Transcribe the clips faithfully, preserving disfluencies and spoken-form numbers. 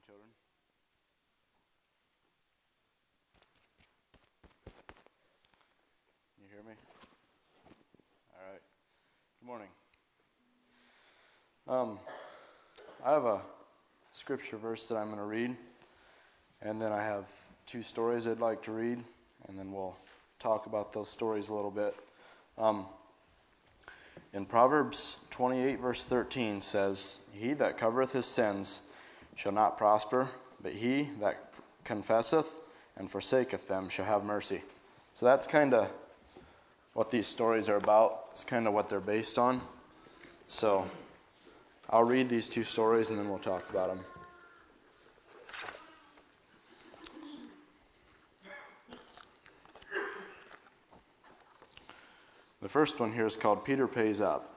children. Can you hear me? All right. Good morning. Um, I have a scripture verse that I'm going to read, and then I have two stories I'd like to read, and then we'll talk about those stories a little bit. Um, in Proverbs twenty-eight, verse thirteen says, "He that covereth his sins shall not prosper, but he that confesseth and forsaketh them shall have mercy." So that's kind of what these stories are about. It's kind of what they're based on. So I'll read these two stories and then we'll talk about them. The first one here is called Peter Pays Up.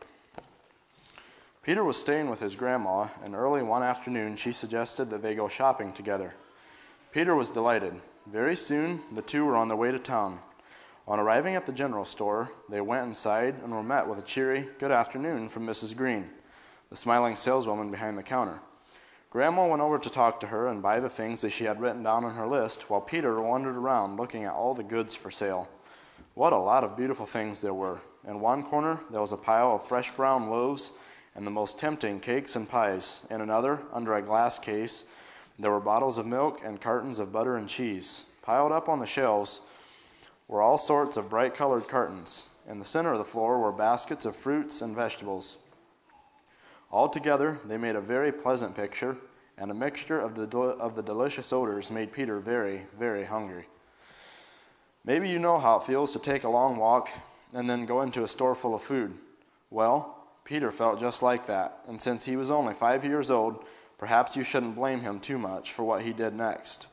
Peter was staying with his grandma, and early one afternoon she suggested that they go shopping together. Peter was delighted. Very soon the two were on their way to town. On arriving at the general store, they went inside and were met with a cheery "Good afternoon" from Missus Green, the smiling saleswoman behind the counter. Grandma went over to talk to her and buy the things that she had written down on her list, while Peter wandered around looking at all the goods for sale. What a lot of beautiful things there were. In one corner, there was a pile of fresh brown loaves and the most tempting cakes and pies. In another, under a glass case, there were bottles of milk and cartons of butter and cheese. Piled up on the shelves were all sorts of bright-colored cartons. In the center of the floor were baskets of fruits and vegetables. Altogether, they made a very pleasant picture, and a mixture of the, del- of the delicious odors made Peter very, very hungry. Maybe you know how it feels to take a long walk and then go into a store full of food. Well, Peter felt just like that, and since he was only five years old, perhaps you shouldn't blame him too much for what he did next.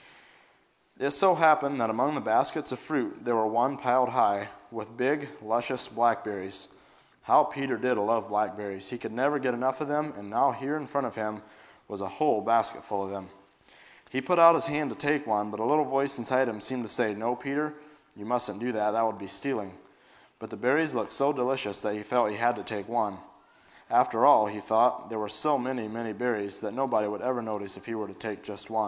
It so happened that among the baskets of fruit there were one piled high with big, luscious blackberries. How Peter did love blackberries. He could never get enough of them, and now here in front of him was a whole basket full of them. He put out his hand to take one, but a little voice inside him seemed to say, "No, Peter, you mustn't do that. That would be stealing." But the berries looked so delicious that he felt he had to take one. After all, he thought, there were so many, many berries that nobody would ever notice if he were to take just one.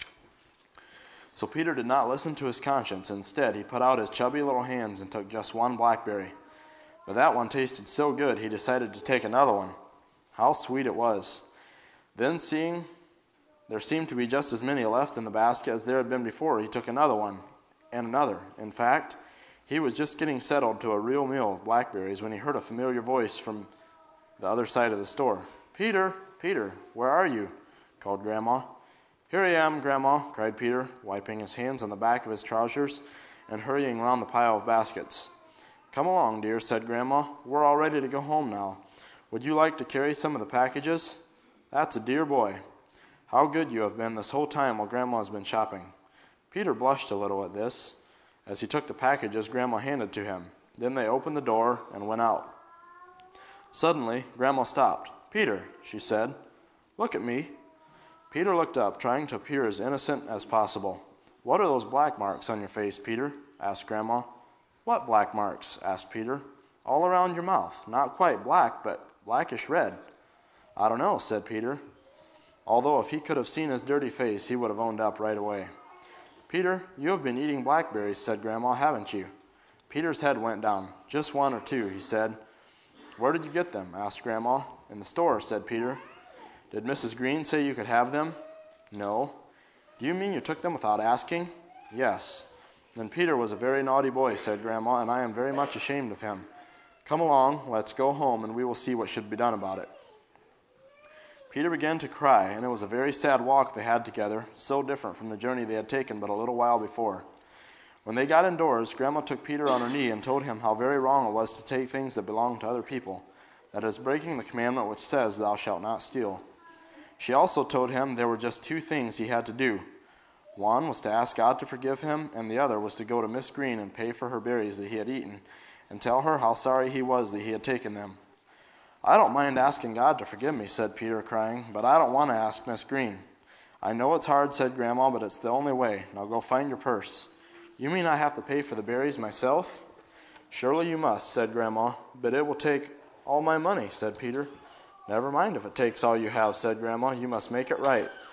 So Peter did not listen to his conscience. Instead, he put out his chubby little hands and took just one blackberry. But that one tasted so good, he decided to take another one. How sweet it was. Then, seeing there seemed to be just as many left in the basket as there had been before, he took another one, and another. In fact, he was just getting settled to a real meal of blackberries when he heard a familiar voice from the other side of the store. "Peter, Peter, where are you?" called Grandma. "Here I am, Grandma," cried Peter, wiping his hands on the back of his trousers and hurrying round the pile of baskets. "Come along, dear," said Grandma. "We're all ready to go home now. Would you like to carry some of the packages?" "That's a dear boy. How good you have been this whole time while Grandma has been shopping." Peter blushed a little at this as he took the packages Grandma handed to him. Then they opened the door and went out. Suddenly, Grandma stopped. "Peter," she said, "look at me." Peter looked up, trying to appear as innocent as possible. "What are those black marks on your face, Peter?" asked Grandma. "What black marks?" asked Peter. "All around your mouth. Not quite black, but blackish red." "I don't know," said Peter, although if he could have seen his dirty face, he would have owned up right away. "Peter, you have been eating blackberries," said Grandma, "haven't you?" Peter's head went down. "Just one or two," he said. "Where did you get them?" asked Grandma. "In the store," said Peter. "Did Missus Green say you could have them?" "No." "Do you mean you took them without asking?" "Yes." "Then Peter was a very naughty boy," said Grandma, "and I am very much ashamed of him. Come along, let's go home, and we will see what should be done about it." Peter began to cry, and it was a very sad walk they had together, so different from the journey they had taken but a little while before. When they got indoors, Grandma took Peter on her knee and told him how very wrong it was to take things that belonged to other people, that is, breaking the commandment which says, "Thou shalt not steal." She also told him there were just two things he had to do. One was to ask God to forgive him, and the other was to go to Miss Green and pay for her berries that he had eaten, and tell her how sorry he was that he had taken them. "I don't mind asking God to forgive me," said Peter, crying, "but I don't want to ask Miss Green." "I know it's hard," said Grandma, "but it's the only way. Now go find your purse." "You mean I have to pay for the berries myself?" "Surely you must," said Grandma, "but it will take all my money," said Peter. "Never mind if it takes all you have," said Grandma. "You must make it right.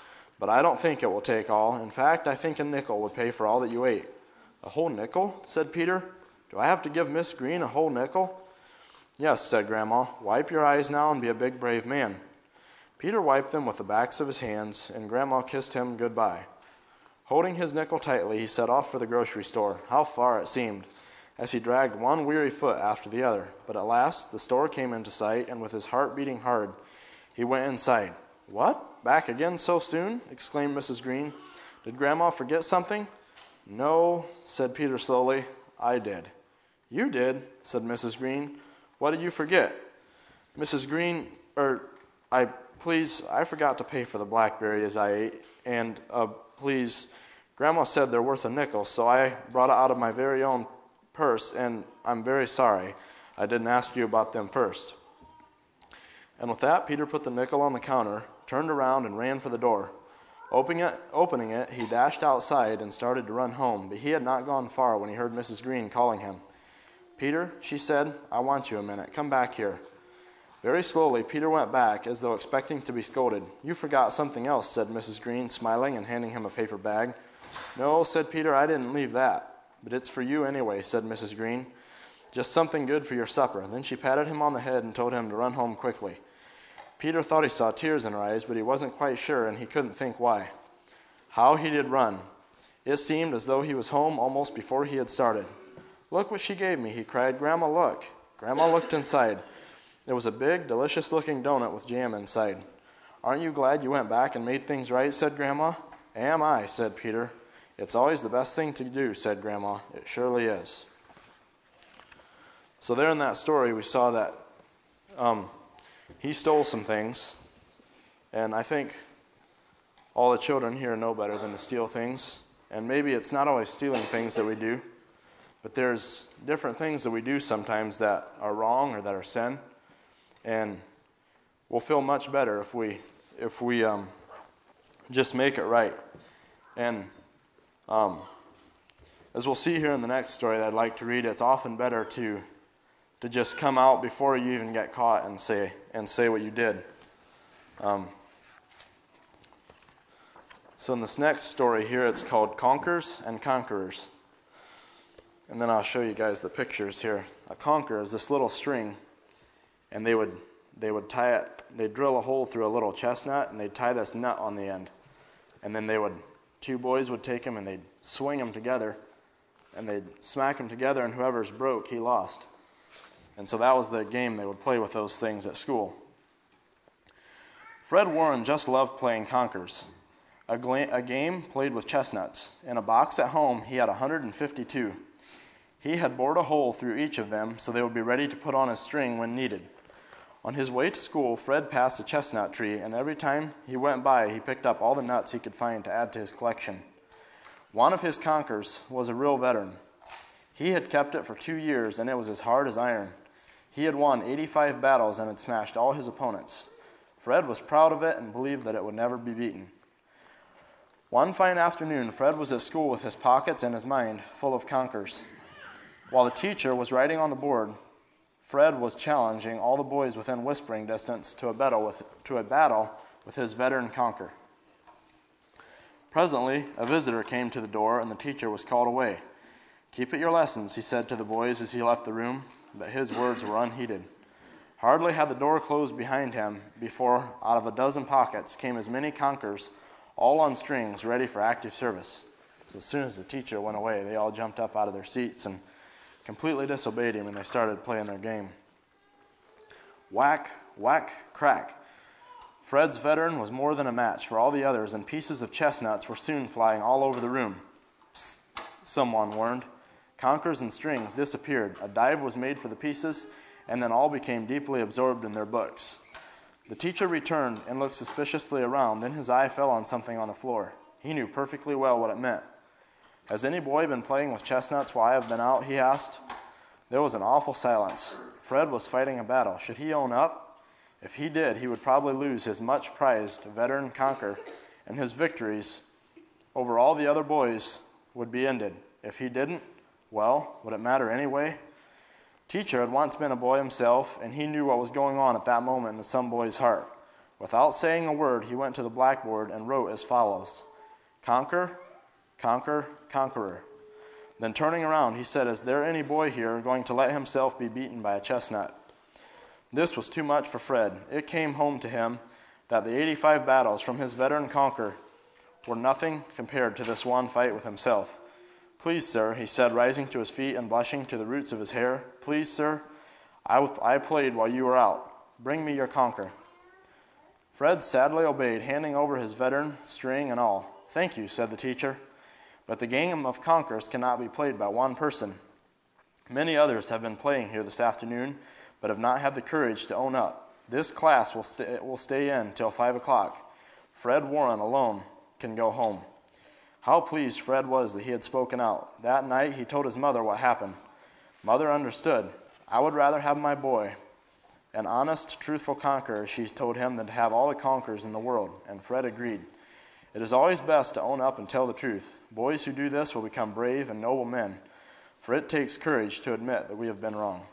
but I don't think it will take all. In fact, I think a nickel would pay for all that you ate." "A whole nickel?" said Peter. "Do I have to give Miss Green a whole nickel?" "Yes," said Grandma. "Wipe your eyes now and be a big, brave man." Peter wiped them with the backs of his hands, and Grandma kissed him goodbye. Holding his nickel tightly, he set off for the grocery store. How far it seemed, as he dragged one weary foot after the other. But at last the store came into sight, and with his heart beating hard, he went inside. "What? Back again so soon?" exclaimed Missus Green. "Did Grandma forget something?" "No," said Peter slowly. "I did." "You did?" said Missus Green. "What did you forget?" "Missus Green, er, I, please, I forgot to pay for the blackberries I ate, and, uh, please, Grandma said they're worth a nickel, so I brought it out of my very own purse, and I'm very sorry I didn't ask you about them first." And with that, Peter put the nickel on the counter, turned around, and ran for the door. Opening it, opening it, he dashed outside and started to run home, but he had not gone far when he heard Missus Green calling him. "Peter," she said, "I want you a minute. Come back here." Very slowly, Peter went back, as though expecting to be scolded. "You forgot something else," said Missus Green, smiling and handing him a paper bag. "No," said Peter, "I didn't leave that. But it's for you anyway," said Missus Green. "Just something good for your supper." Then she patted him on the head and told him to run home quickly. Peter thought he saw tears in her eyes, but he wasn't quite sure, and he couldn't think why. How he did run! It seemed as though he was home almost before he had started. "Look what she gave me," he cried. "Grandma, look." Grandma looked inside. It was a big, delicious-looking donut with jam inside. "Aren't you glad you went back and made things right?" said Grandma. "Am I," said Peter. "It's always the best thing to do," said Grandma. "It surely is." So there in that story, we saw that um, he stole some things, and I think all the children here know better than to steal things. And maybe it's not always stealing things that we do, but there's different things that we do sometimes that are wrong or that are sin. And we'll feel much better if we if we um, just make it right. And um, as we'll see here in the next story that I'd like to read, it's often better to to just come out before you even get caught and say and say what you did. Um, so in this next story here, it's called Conkers and Conquerors. And then I'll show you guys the pictures here. A conker is this little string, and they would they would tie it, they'd drill a hole through a little chestnut, and they'd tie this nut on the end. And then they would, two boys would take them, and they'd swing them together, and they'd smack them together, and whoever's broke, he lost. And so that was the game they would play with those things at school. Fred Warren just loved playing conkers, a, gla- a game played with chestnuts. In a box at home, he had one hundred fifty-two. He had bored a hole through each of them so they would be ready to put on his string when needed. On his way to school, Fred passed a chestnut tree, and every time he went by, he picked up all the nuts he could find to add to his collection. One of his conkers was a real veteran. He had kept it for two years, and it was as hard as iron. He had won eighty-five battles and had smashed all his opponents. Fred was proud of it and believed that it would never be beaten. One fine afternoon, Fred was at school with his pockets and his mind full of conkers. While the teacher was writing on the board, Fred was challenging all the boys within whispering distance to a battle with, to a battle with his veteran conker. Presently, a visitor came to the door, and the teacher was called away. "Keep at your lessons," he said to the boys as he left the room, but his words were unheeded. Hardly had the door closed behind him before, out of a dozen pockets, came as many conkers, all on strings, ready for active service. So as soon as the teacher went away, they all jumped up out of their seats and completely disobeyed him, and they started playing their game. Whack, whack, crack. Fred's veteran was more than a match for all the others, and pieces of chestnuts were soon flying all over the room. Psst, someone warned. Conkers and strings disappeared. A dive was made for the pieces, and then all became deeply absorbed in their books. The teacher returned and looked suspiciously around. Then his eye fell on something on the floor. He knew perfectly well what it meant. "Has any boy been playing with chestnuts while I have been out?" he asked. There was an awful silence. Fred was fighting a battle. Should he own up? If he did, he would probably lose his much-prized veteran conker, and his victories over all the other boys would be ended. If he didn't, well, would it matter anyway? Teacher had once been a boy himself, and he knew what was going on at that moment in some boy's heart. Without saying a word, he went to the blackboard and wrote as follows: Conquer, conquer, conqueror. Then turning around, he said, "Is there any boy here going to let himself be beaten by a chestnut?" This was too much for Fred. It came home to him that the eighty-five battles from his veteran conqueror were nothing compared to this one fight with himself. "Please, sir," he said, rising to his feet and blushing to the roots of his hair, "please, sir, I, w- I played while you were out. Bring me your conquer." Fred sadly obeyed, handing over his veteran, string and all. "Thank you," said the teacher, "but the game of conquers cannot be played by one person. Many others have been playing here this afternoon, but have not had the courage to own up. This class will stay, will stay in till five o'clock. Fred Warren alone can go home." How pleased Fred was that he had spoken out. That night he told his mother what happened. Mother understood. "I would rather have my boy an honest, truthful conqueror," she told him, "than to have all the conquerors in the world." And Fred agreed. It is always best to own up and tell the truth. Boys who do this will become brave and noble men, for it takes courage to admit that we have been wrong.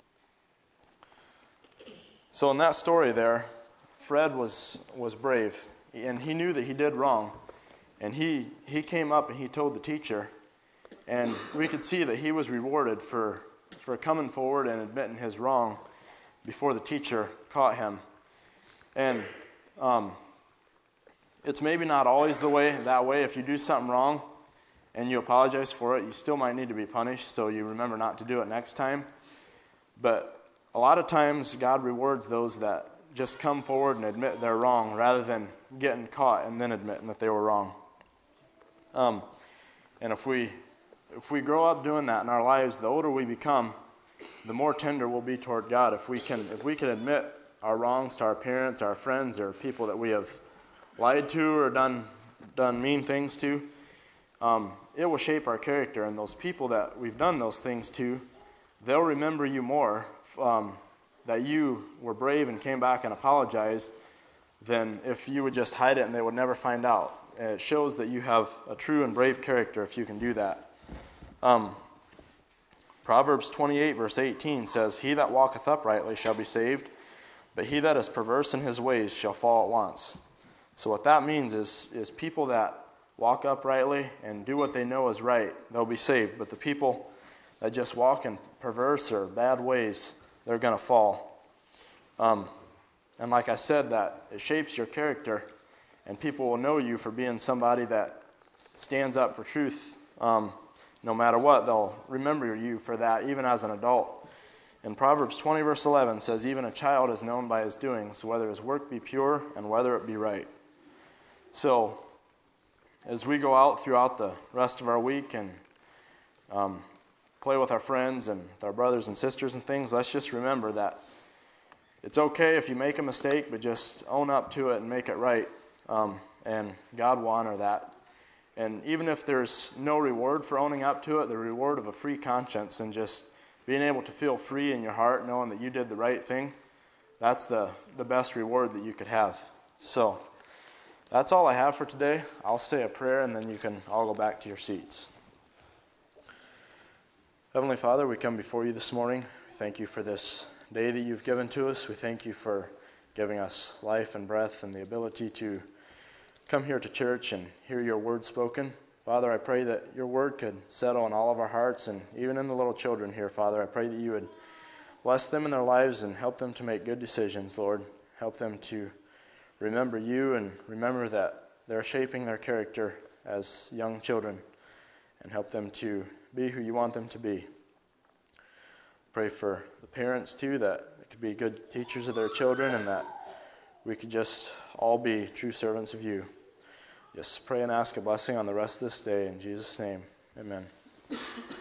So in that story there, Fred was, was brave, and he knew that he did wrong. And he, he came up and he told the teacher, and we could see that he was rewarded for, for coming forward and admitting his wrong before the teacher caught him. And um, it's maybe not always the way that way. If you do something wrong and you apologize for it, you still might need to be punished, so you remember not to do it next time. But a lot of times God rewards those that just come forward and admit they're wrong rather than getting caught and then admitting that they were wrong. Um, and if we if we grow up doing that in our lives, the older we become, the more tender we'll be toward God. If we can if we can admit our wrongs to our parents, our friends, or people that we have lied to or done done mean things to, um, it will shape our character. And those people that we've done those things to, they'll remember you more, um, that you were brave and came back and apologized, than if you would just hide it and they would never find out. And it shows that you have a true and brave character if you can do that. Um, Proverbs twenty-eight verse eighteen says, "He that walketh uprightly shall be saved, but he that is perverse in his ways shall fall at once." So what that means is, is people that walk uprightly and do what they know is right, they'll be saved. But the people that just walk in perverse or bad ways, they're going to fall. Um, and like I said, that it shapes your character, and people will know you for being somebody that stands up for truth. Um, no matter what, they'll remember you for that, even as an adult. And Proverbs twenty verse eleven says, "Even a child is known by his doings, whether his work be pure and whether it be right." So, as we go out throughout the rest of our week and um, play with our friends and with our brothers and sisters and things, let's just remember that it's okay if you make a mistake, but just own up to it and make it right. Um, and God will honor that. And even if there's no reward for owning up to it, the reward of a free conscience and just being able to feel free in your heart, knowing that you did the right thing, that's the, the best reward that you could have. So, that's all I have for today. I'll say a prayer and then you can all go back to your seats. Heavenly Father, we come before you this morning. Thank you for this day that you've given to us. We thank you for giving us life and breath and the ability to come here to church and hear your word spoken. Father, I pray that your word could settle in all of our hearts and even in the little children here, Father. I pray that you would bless them in their lives and help them to make good decisions, Lord. Help them to remember you and remember that they're shaping their character as young children, and help them to be who you want them to be. Pray for the parents too, that they could be good teachers of their children and that we could just all be true servants of you. Just pray and ask a blessing on the rest of this day. In Jesus' name, amen.